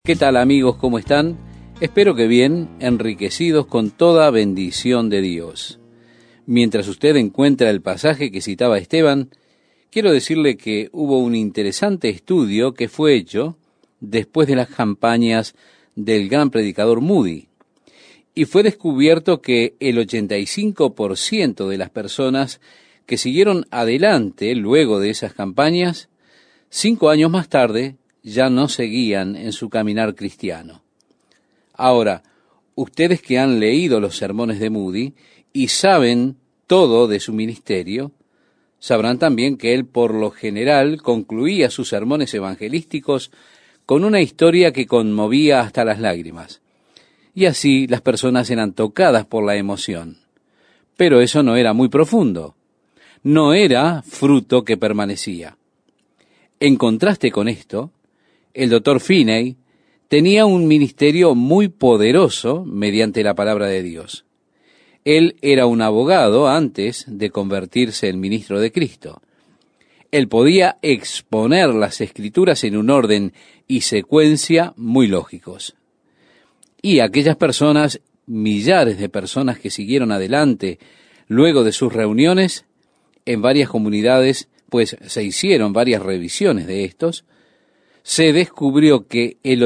¿Qué tal, amigos? ¿Cómo están? Espero que bien, enriquecidos con toda bendición de Dios. Mientras usted encuentra el pasaje que citaba Esteban, quiero decirle que hubo un interesante estudio que fue hecho después de las campañas del gran predicador Moody, y fue descubierto que el 85% de las personas que siguieron adelante luego de esas campañas, 5 años más tarde, ya no seguían en su caminar cristiano. Ahora, ustedes que han leído los sermones de Moody y saben todo de su ministerio, sabrán también que él por lo general concluía sus sermones evangelísticos con una historia que conmovía hasta las lágrimas. Y así las personas eran tocadas por la emoción. Pero eso no era muy profundo. No era fruto que permanecía. En contraste con esto, el Dr. Finney tenía un ministerio muy poderoso mediante la palabra de Dios. Él era un abogado antes de convertirse en ministro de Cristo. Él podía exponer las Escrituras en un orden y secuencia muy lógicos. Y aquellas personas, millares de personas que siguieron adelante luego de sus reuniones en varias comunidades, pues se hicieron varias revisiones de estos, se descubrió que el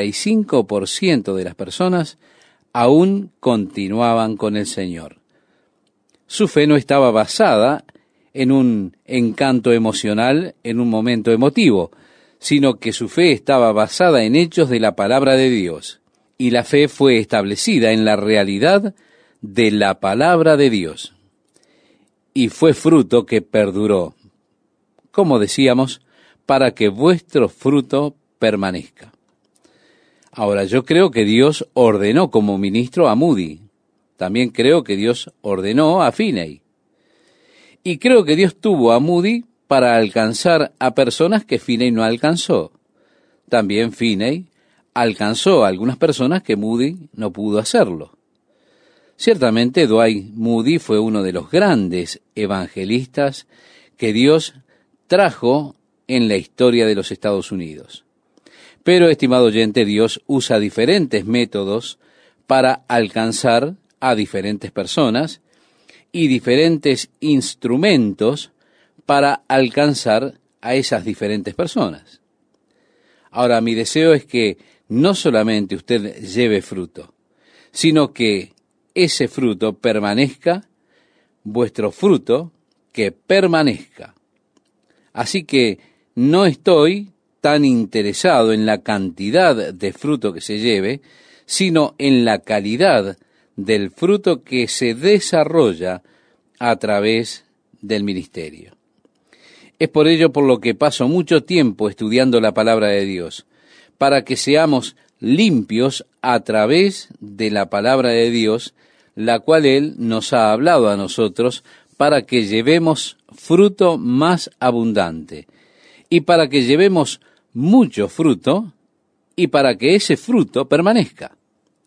85% de las personas aún continuaban con el Señor. Su fe no estaba basada en un encanto emocional, en un momento emotivo, sino que su fe estaba basada en hechos de la palabra de Dios. Y la fe fue establecida en la realidad de la palabra de Dios. Y fue fruto que perduró, como decíamos, para que vuestro fruto permanezca. Ahora, yo creo que Dios ordenó como ministro a Moody. También creo que Dios ordenó a Finney. Y creo que Dios tuvo a Moody para alcanzar a personas que Finney no alcanzó. También Finney alcanzó a algunas personas que Moody no pudo hacerlo. Ciertamente Dwight Moody fue uno de los grandes evangelistas que Dios trajo en la historia de los Estados Unidos. Pero, estimado oyente, Dios usa diferentes métodos para alcanzar a diferentes personas y diferentes instrumentos para alcanzar a esas diferentes personas. Ahora, mi deseo es que no solamente usted lleve fruto, sino que ese fruto permanezca, vuestro fruto que permanezca. Así que no estoy tan interesado en la cantidad de fruto que se lleve, sino en la calidad del fruto que se desarrolla a través del ministerio. Es por ello por lo que paso mucho tiempo estudiando la palabra de Dios, para que seamos limpios a través de la palabra de Dios, la cual Él nos ha hablado a nosotros, para que llevemos fruto más abundante, y para que llevemos mucho fruto, y para que ese fruto permanezca.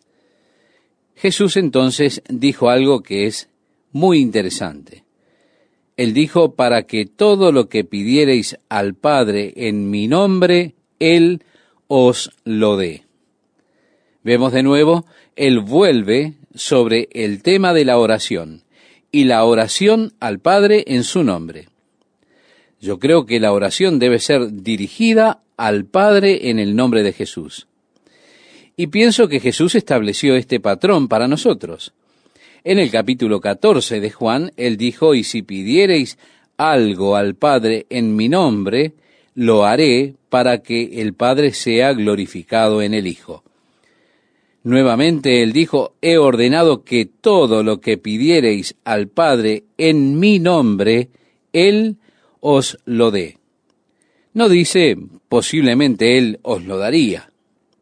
Jesús entonces dijo algo que es muy interesante. Él dijo, para que todo lo que pidiereis al Padre en mi nombre, Él os lo dé. Vemos de nuevo, Él vuelve sobre el tema de la oración, y la oración al Padre en su nombre. Yo creo que la oración debe ser dirigida al Padre en el nombre de Jesús. Y pienso que Jesús estableció este patrón para nosotros. En el capítulo 14 de Juan, Él dijo, y si pidiereis algo al Padre en mi nombre, lo haré para que el Padre sea glorificado en el Hijo. Nuevamente Él dijo, he ordenado que todo lo que pidiereis al Padre en mi nombre, Él os lo dé. No dice, posiblemente Él os lo daría.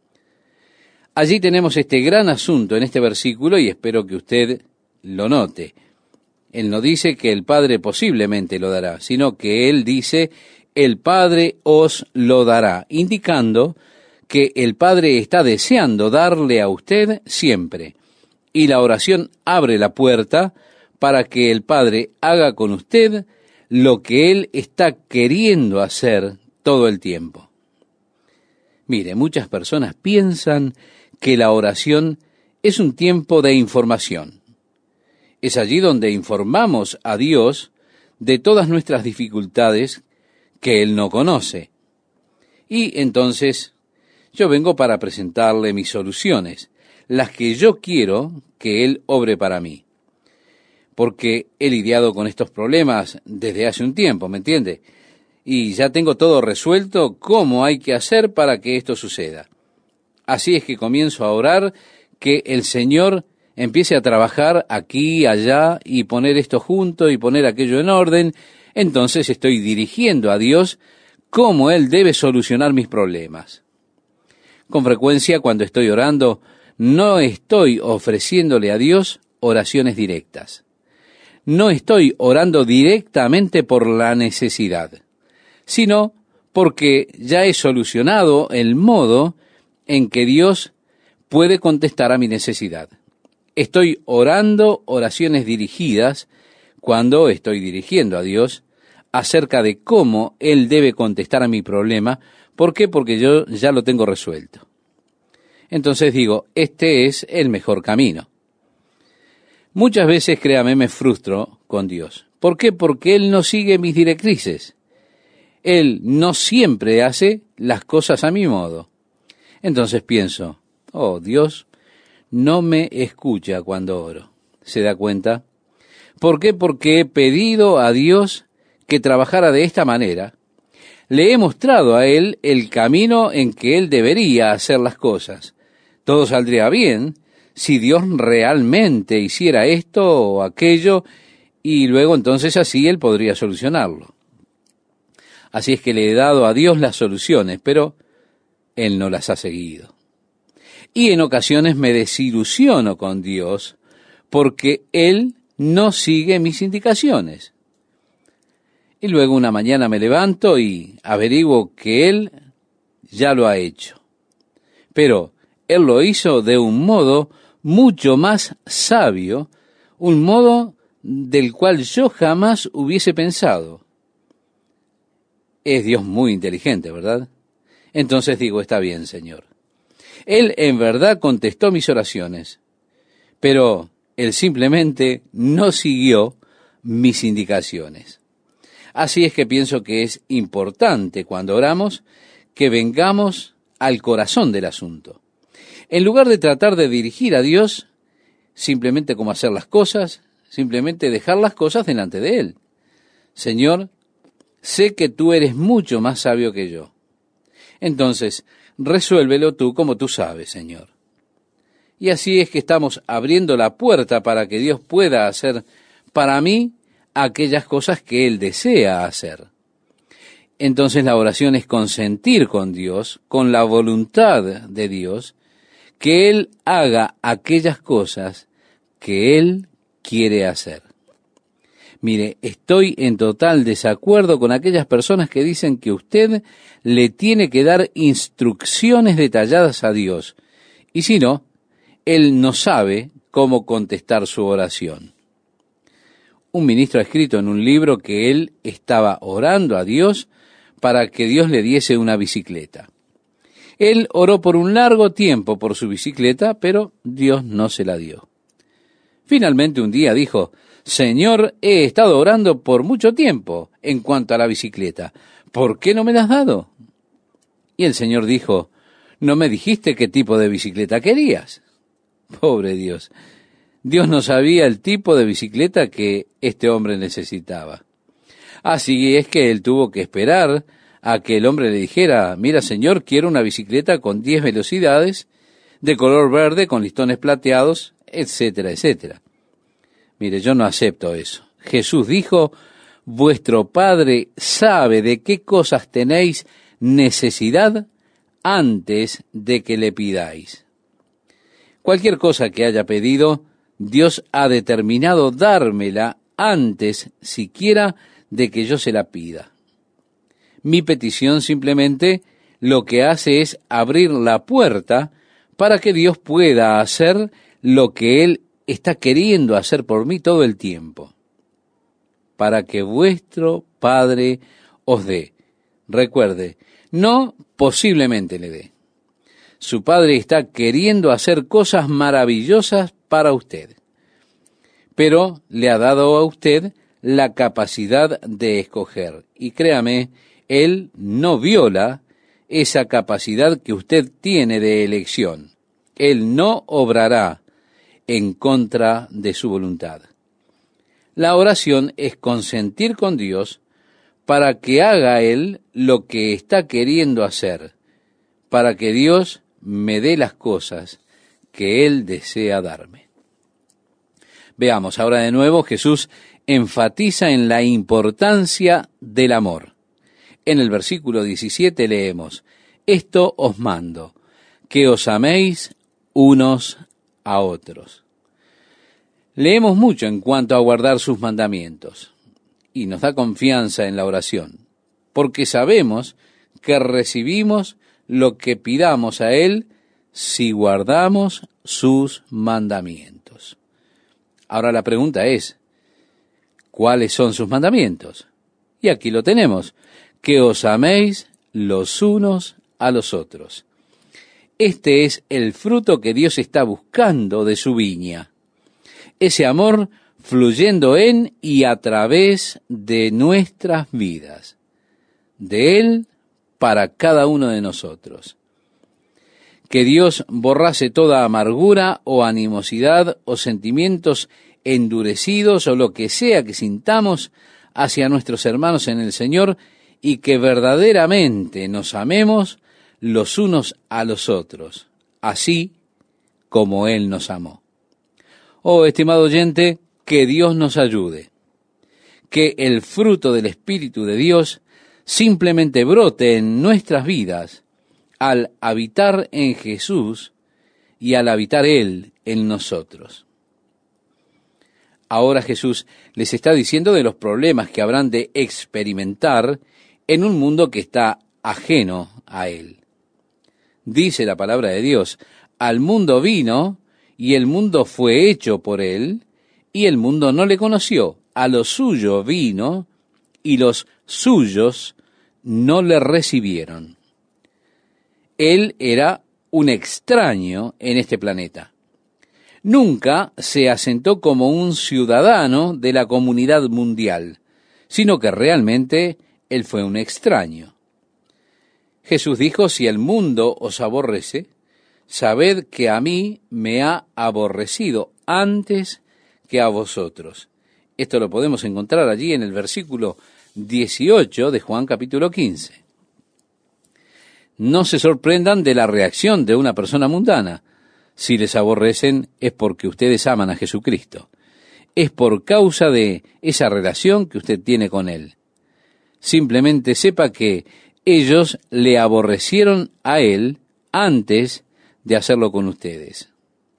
Allí tenemos este gran asunto en este versículo y espero que usted lo note. Él no dice que el Padre posiblemente lo dará, sino que Él dice, el Padre os lo dará, indicando que el Padre está deseando darle a usted siempre. Y la oración abre la puerta para que el Padre haga con usted lo que Él está queriendo hacer todo el tiempo. Mire, muchas personas piensan que la oración es un tiempo de información. Es allí donde informamos a Dios de todas nuestras dificultades que Él no conoce. Y entonces yo vengo para presentarle mis soluciones, las que yo quiero que Él obre para mí. Porque he lidiado con estos problemas desde hace un tiempo, ¿me entiende? Y ya tengo todo resuelto cómo hay que hacer para que esto suceda. Así es que comienzo a orar que el Señor empiece a trabajar aquí, allá, y poner esto junto y poner aquello en orden. Entonces estoy dirigiendo a Dios cómo Él debe solucionar mis problemas. Con frecuencia, cuando estoy orando, no estoy ofreciéndole a Dios oraciones directas. No estoy orando directamente por la necesidad, sino porque ya he solucionado el modo en que Dios puede contestar a mi necesidad. Estoy orando oraciones dirigidas cuando estoy dirigiendo a Dios acerca de cómo Él debe contestar a mi problema. ¿Por qué? Porque yo ya lo tengo resuelto. Entonces digo, este es el mejor camino. Muchas veces, créame, me frustro con Dios. ¿Por qué? Porque Él no sigue mis directrices. Él no siempre hace las cosas a mi modo. Entonces pienso, oh, Dios no me escucha cuando oro. ¿Se da cuenta? ¿Por qué? Porque he pedido a Dios que trabajara de esta manera. Le he mostrado a Él el camino en que Él debería hacer las cosas. Todo saldría bien si Dios realmente hiciera esto o aquello, y luego entonces así Él podría solucionarlo. Así es que le he dado a Dios las soluciones, pero Él no las ha seguido. Y en ocasiones me desilusiono con Dios porque Él no sigue mis indicaciones. Y luego una mañana me levanto y averiguo que Él ya lo ha hecho. Pero Él lo hizo de un modo mucho más sabio, un modo del cual yo jamás hubiese pensado. Es Dios muy inteligente, ¿verdad? Entonces digo, está bien, Señor. Él en verdad contestó mis oraciones, pero Él simplemente no siguió mis indicaciones. Así es que pienso que es importante cuando oramos que vengamos al corazón del asunto. En lugar de tratar de dirigir a Dios simplemente cómo hacer las cosas, simplemente dejar las cosas delante de Él. Señor, sé que tú eres mucho más sabio que yo. Entonces, resuélvelo tú como tú sabes, Señor. Y así es que estamos abriendo la puerta para que Dios pueda hacer para mí aquellas cosas que Él desea hacer. Entonces la oración es consentir con Dios, con la voluntad de Dios, que Él haga aquellas cosas que Él quiere hacer. Mire, estoy en total desacuerdo con aquellas personas que dicen que usted le tiene que dar instrucciones detalladas a Dios, y si no, Él no sabe cómo contestar su oración. Un ministro ha escrito en un libro que él estaba orando a Dios para que Dios le diese una bicicleta. Él oró por un largo tiempo por su bicicleta, pero Dios no se la dio. Finalmente un día dijo, Señor, he estado orando por mucho tiempo en cuanto a la bicicleta. ¿Por qué no me la has dado? Y el Señor dijo, ¿no me dijiste qué tipo de bicicleta querías? Pobre Dios. Dios no sabía el tipo de bicicleta que este hombre necesitaba. Así es que él tuvo que esperar a que el hombre le dijera, mira Señor, quiero una bicicleta con 10 velocidades, de color verde, con listones plateados, etcétera, etcétera. Mire, yo no acepto eso. Jesús dijo, vuestro Padre sabe de qué cosas tenéis necesidad antes de que le pidáis. Cualquier cosa que haya pedido, Dios ha determinado dármela antes siquiera de que yo se la pida. Mi petición simplemente lo que hace es abrir la puerta para que Dios pueda hacer lo que Él está queriendo hacer por mí todo el tiempo. Para que vuestro Padre os dé. Recuerde, no posiblemente le dé. Su Padre está queriendo hacer cosas maravillosas para usted, pero le ha dado a usted la capacidad de escoger. Y créame, Él no viola esa capacidad que usted tiene de elección. Él no obrará en contra de su voluntad. La oración es consentir con Dios para que haga Él lo que está queriendo hacer, para que Dios me dé las cosas que Él desea darme. Veamos ahora de nuevo, Jesús enfatiza en la importancia del amor. En el versículo 17 leemos: esto os mando, que os améis unos a otros. Leemos mucho en cuanto a guardar sus mandamientos, y nos da confianza en la oración, porque sabemos que recibimos lo que pidamos a Él si guardamos sus mandamientos. Ahora la pregunta es, ¿cuáles son sus mandamientos? Y aquí lo tenemos: que os améis los unos a los otros. Este es el fruto que Dios está buscando de su viña. Ese amor fluyendo en y a través de nuestras vidas. De Él para cada uno de nosotros. Que Dios borrase toda amargura o animosidad o sentimientos endurecidos o lo que sea que sintamos hacia nuestros hermanos en el Señor, y que verdaderamente nos amemos los unos a los otros, así como Él nos amó. Oh, estimado oyente, que Dios nos ayude, que el fruto del Espíritu de Dios simplemente brote en nuestras vidas al habitar en Jesús y al habitar Él en nosotros. Ahora Jesús les está diciendo de los problemas que habrán de experimentar en un mundo que está ajeno a Él. Dice la palabra de Dios: al mundo vino, y el mundo fue hecho por Él, y el mundo no le conoció. A lo suyo vino, y los suyos no le recibieron. Él era un extraño en este planeta. Nunca se asentó como un ciudadano de la comunidad mundial, sino que realmente Él fue un extraño. Jesús dijo: si el mundo os aborrece, sabed que a mí me ha aborrecido antes que a vosotros. Esto lo podemos encontrar allí en el versículo 18 de Juan capítulo 15. No se sorprendan de la reacción de una persona mundana. Si les aborrecen es porque ustedes aman a Jesucristo. Es por causa de esa relación que usted tiene con Él. Simplemente sepa que ellos le aborrecieron a Él antes de hacerlo con ustedes.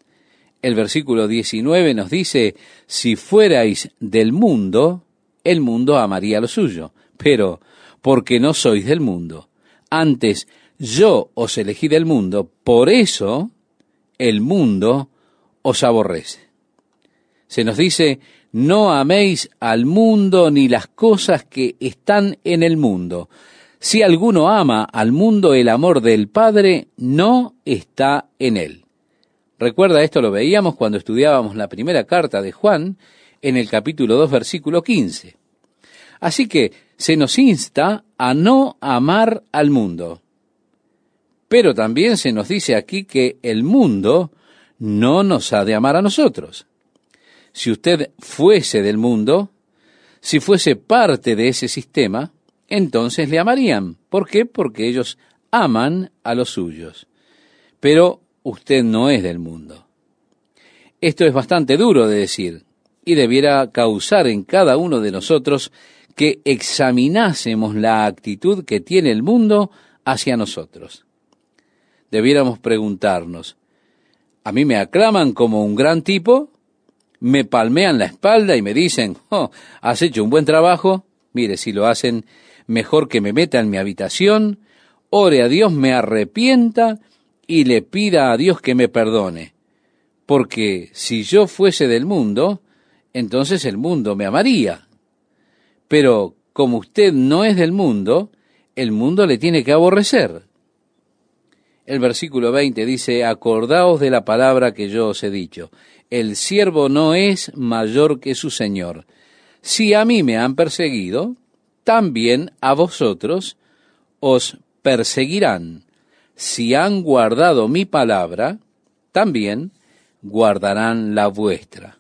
El versículo 19 nos dice: si fuerais del mundo, el mundo amaría lo suyo, pero porque no sois del mundo, antes yo os elegí del mundo, por eso el mundo os aborrece. Se nos dice: no améis al mundo ni las cosas que están en el mundo. Si alguno ama al mundo, el amor del Padre no está en él. Recuerda, esto lo veíamos cuando estudiábamos la primera carta de Juan, en el capítulo 2, versículo 15. Así que se nos insta a no amar al mundo. Pero también se nos dice aquí que el mundo no nos ha de amar a nosotros. Si usted fuese del mundo, si fuese parte de ese sistema, entonces le amarían. ¿Por qué? Porque ellos aman a los suyos. Pero usted no es del mundo. Esto es bastante duro de decir, y debiera causar en cada uno de nosotros que examinásemos la actitud que tiene el mundo hacia nosotros. Debiéramos preguntarnos: ¿a mí me aclaman como un gran tipo? ¿Me palmean la espalda y me dicen: oh, has hecho un buen trabajo? Mire, si lo hacen, mejor que me meta en mi habitación, ore a Dios, me arrepienta y le pida a Dios que me perdone. Porque si yo fuese del mundo, entonces el mundo me amaría. Pero como usted no es del mundo, el mundo le tiene que aborrecer. El versículo 20 dice, acordaos de la palabra que yo os he dicho, el siervo no es mayor que su señor. Si a mí me han perseguido, también a vosotros os perseguirán. Si han guardado mi palabra, también guardarán la vuestra.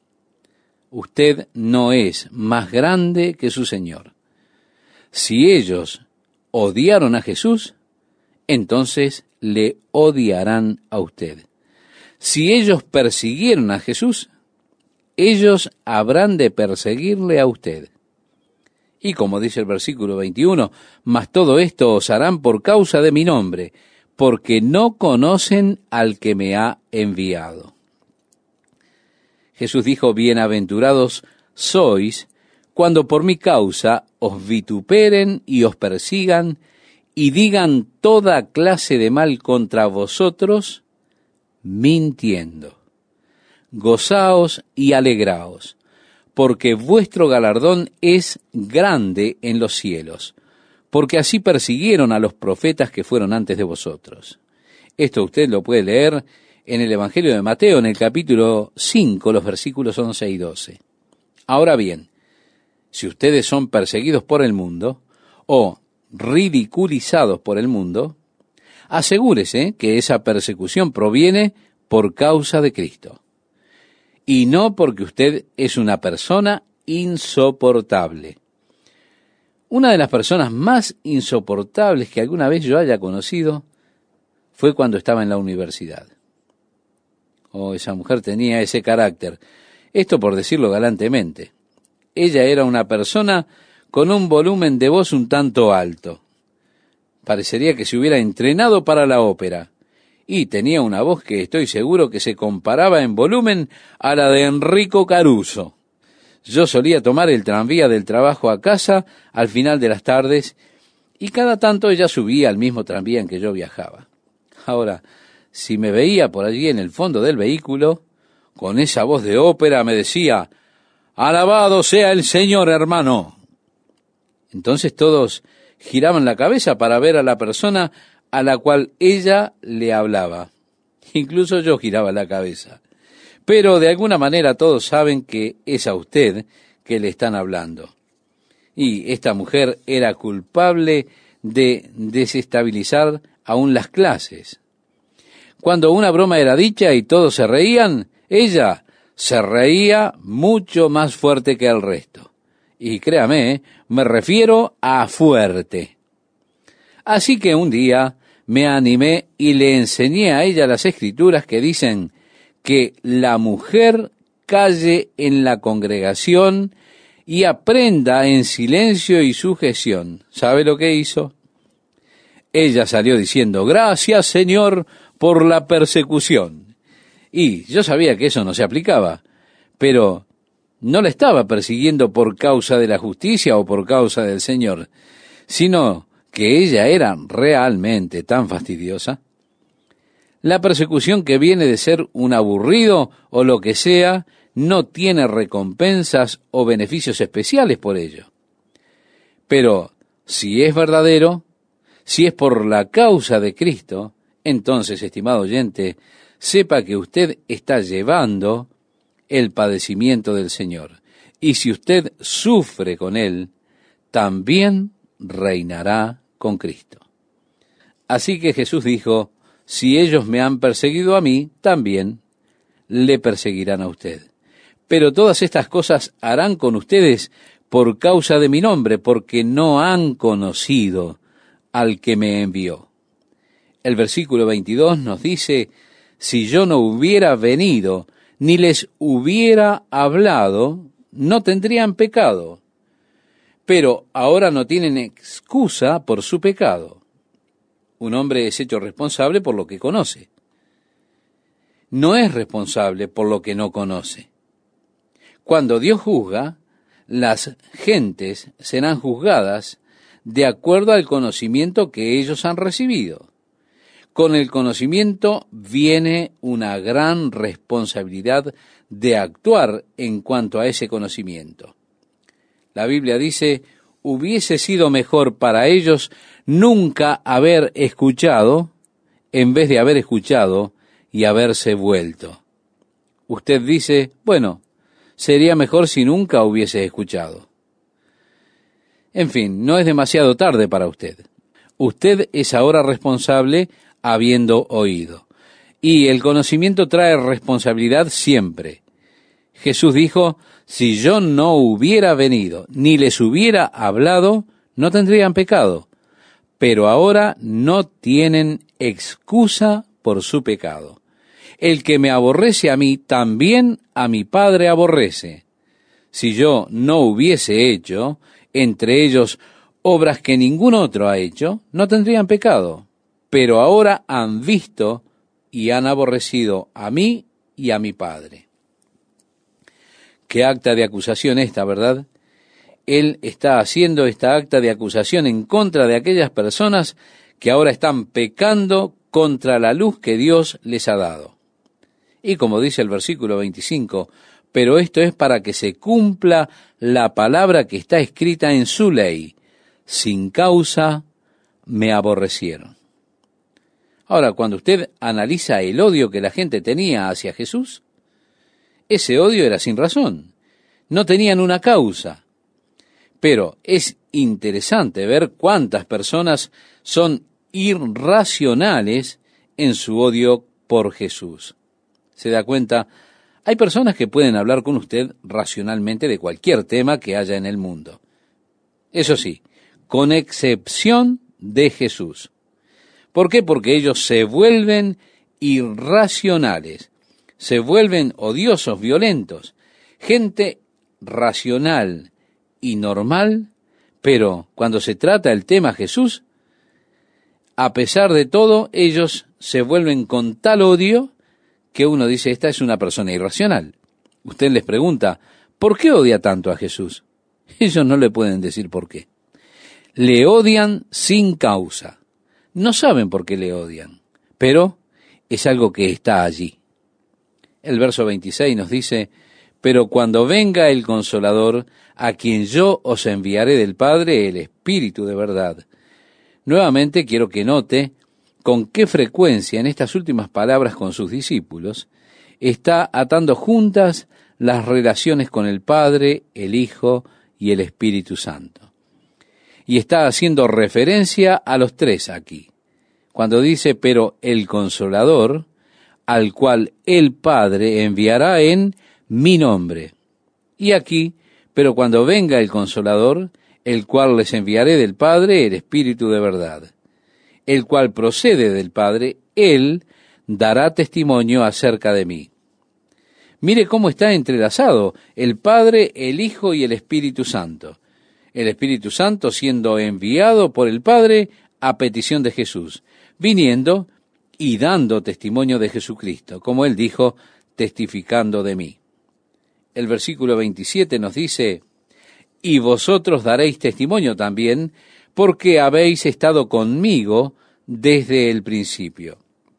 Usted no es más grande que su Señor. Si ellos odiaron a Jesús, entonces le odiarán a usted. Si ellos persiguieron a Jesús, ellos habrán de perseguirle a usted. Y como dice el versículo 21, mas todo esto os harán por causa de mi nombre, porque no conocen al que me ha enviado. Jesús dijo, bienaventurados sois cuando por mi causa os vituperen y os persigan y digan toda clase de mal contra vosotros, mintiendo. Gozaos y alegraos, porque vuestro galardón es grande en los cielos, porque así persiguieron a los profetas que fueron antes de vosotros. Esto usted lo puede leer en el Evangelio de Mateo, en el capítulo 5, los versículos 11 y 12. Ahora bien, si ustedes son perseguidos por el mundo, o ridiculizados por el mundo, asegúrese que esa persecución proviene por causa de Cristo, y no porque usted es una persona insoportable. Una de las personas más insoportables que alguna vez yo haya conocido fue cuando estaba en la universidad. Esa mujer tenía ese carácter. Esto por decirlo galantemente. Ella era una persona con un volumen de voz un tanto alto. Parecería que se hubiera entrenado para la ópera. Y tenía una voz que estoy seguro que se comparaba en volumen a la de Enrico Caruso. Yo solía tomar el tranvía del trabajo a casa al final de las tardes y cada tanto ella subía al mismo tranvía en que yo viajaba. Ahora, si me veía por allí en el fondo del vehículo, con esa voz de ópera me decía, «Alabado sea el Señor, hermano». Entonces todos giraban la cabeza para ver a la persona a la cual ella le hablaba. Incluso yo giraba la cabeza. Pero de alguna manera todos saben que es a usted que le están hablando. Y esta mujer era culpable de desestabilizar aún las clases. Cuando una broma era dicha y todos se reían, ella se reía mucho más fuerte que el resto. Y créame, me refiero a fuerte. Así que un día me animé y le enseñé a ella las escrituras que dicen que la mujer calle en la congregación y aprenda en silencio y sujeción. ¿Sabe lo que hizo? Ella salió diciendo, «Gracias, Señor, por la persecución». Y yo sabía que eso no se aplicaba, pero no la estaba persiguiendo por causa de la justicia o por causa del Señor, sino que ella era realmente tan fastidiosa. La persecución que viene de ser un aburrido o lo que sea, no tiene recompensas o beneficios especiales por ello. Pero si es verdadero, si es por la causa de Cristo, entonces, estimado oyente, sepa que usted está llevando el padecimiento del Señor. Y si usted sufre con Él, también reinará con Cristo. Así que Jesús dijo, si ellos me han perseguido a mí, también le perseguirán a usted. Pero todas estas cosas harán con ustedes por causa de mi nombre, porque no han conocido al que me envió. El versículo 22 nos dice, si yo no hubiera venido, ni les hubiera hablado, no tendrían pecado. Pero ahora no tienen excusa por su pecado. Un hombre es hecho responsable por lo que conoce. No es responsable por lo que no conoce. Cuando Dios juzga, las gentes serán juzgadas de acuerdo al conocimiento que ellos han recibido. Con el conocimiento viene una gran responsabilidad de actuar en cuanto a ese conocimiento. La Biblia dice, hubiese sido mejor para ellos nunca haber escuchado en vez de haber escuchado y haberse vuelto. Usted dice, bueno, sería mejor si nunca hubiese escuchado. En fin, no es demasiado tarde para usted. Usted es ahora responsable habiendo oído. Y el conocimiento trae responsabilidad siempre. Jesús dijo, si yo no hubiera venido, ni les hubiera hablado, no tendrían pecado. Pero ahora no tienen excusa por su pecado. El que me aborrece a mí, también a mi Padre aborrece. Si yo no hubiese hecho, entre ellos, obras que ningún otro ha hecho, no tendrían pecado. Pero ahora han visto y han aborrecido a mí y a mi Padre. Qué acta de acusación esta, ¿verdad? Él está haciendo esta acta de acusación en contra de aquellas personas que ahora están pecando contra la luz que Dios les ha dado. Y como dice el versículo 25, pero esto es para que se cumpla la palabra que está escrita en su ley. Sin causa me aborrecieron. Ahora, cuando usted analiza el odio que la gente tenía hacia Jesús, ese odio era sin razón. No tenían una causa. Pero es interesante ver cuántas personas son irracionales en su odio por Jesús. ¿Se da cuenta? Hay personas que pueden hablar con usted racionalmente de cualquier tema que haya en el mundo. Eso sí, con excepción de Jesús. ¿Por qué? Porque ellos se vuelven irracionales, se vuelven odiosos, violentos, gente racional y normal, pero cuando se trata el tema Jesús, a pesar de todo, ellos se vuelven con tal odio que uno dice, esta es una persona irracional. Usted les pregunta, ¿por qué odia tanto a Jesús? Ellos no le pueden decir por qué. Le odian sin causa. No saben por qué le odian, pero es algo que está allí. El verso 26 nos dice, pero cuando venga el Consolador, a quien yo os enviaré del Padre, el Espíritu de verdad. Nuevamente quiero que note con qué frecuencia en estas últimas palabras con sus discípulos está atando juntas las relaciones con el Padre, el Hijo y el Espíritu Santo. Y está haciendo referencia a los tres aquí. Cuando dice, pero el Consolador, al cual el Padre enviará en mi nombre. Y aquí, pero cuando venga el Consolador, el cual les enviaré del Padre, el Espíritu de verdad, el cual procede del Padre, Él dará testimonio acerca de mí. Mire cómo está entrelazado el Padre, el Hijo y el Espíritu Santo. El Espíritu Santo siendo enviado por el Padre a petición de Jesús, viniendo y dando testimonio de Jesucristo, como Él dijo, testificando de mí. El versículo 27 nos dice, y vosotros daréis testimonio también, porque habéis estado conmigo desde el principio.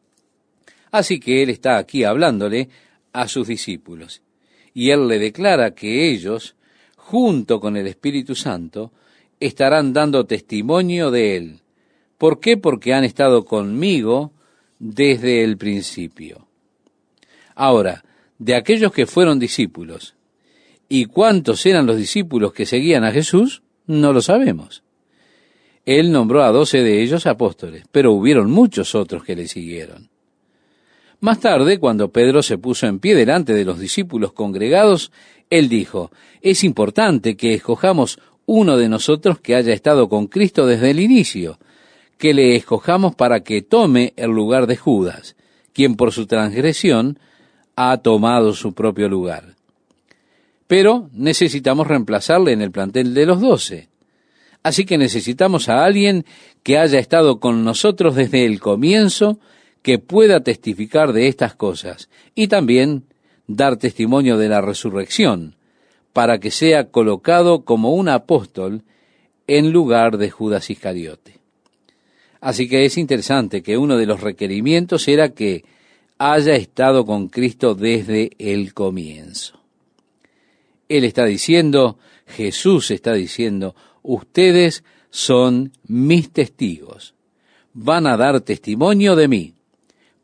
Así que Él está aquí hablándole a sus discípulos, y Él le declara que ellos, junto con el Espíritu Santo, estarán dando testimonio de Él. ¿Por qué? Porque han estado conmigo desde el principio. Ahora, de aquellos que fueron discípulos, ¿y cuántos eran los discípulos que seguían a Jesús? No lo sabemos. Él nombró a 12 de ellos apóstoles, pero hubieron muchos otros que le siguieron. Más tarde, cuando Pedro se puso en pie delante de los discípulos congregados, él dijo, es importante que escojamos uno de nosotros que haya estado con Cristo desde el inicio, que le escojamos para que tome el lugar de Judas, quien por su transgresión ha tomado su propio lugar. Pero necesitamos reemplazarle en el plantel de los 12. Así que necesitamos a alguien que haya estado con nosotros desde el comienzo, que pueda testificar de estas cosas y también dar testimonio de la resurrección, para que sea colocado como un apóstol en lugar de Judas Iscariote. Así que es interesante que uno de los requerimientos era que haya estado con Cristo desde el comienzo. Él está diciendo, Jesús está diciendo, ustedes son mis testigos, van a dar testimonio de mí.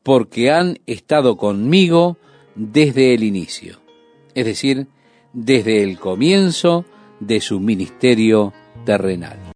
porque han estado conmigo desde el inicio, es decir, desde el comienzo de su ministerio terrenal.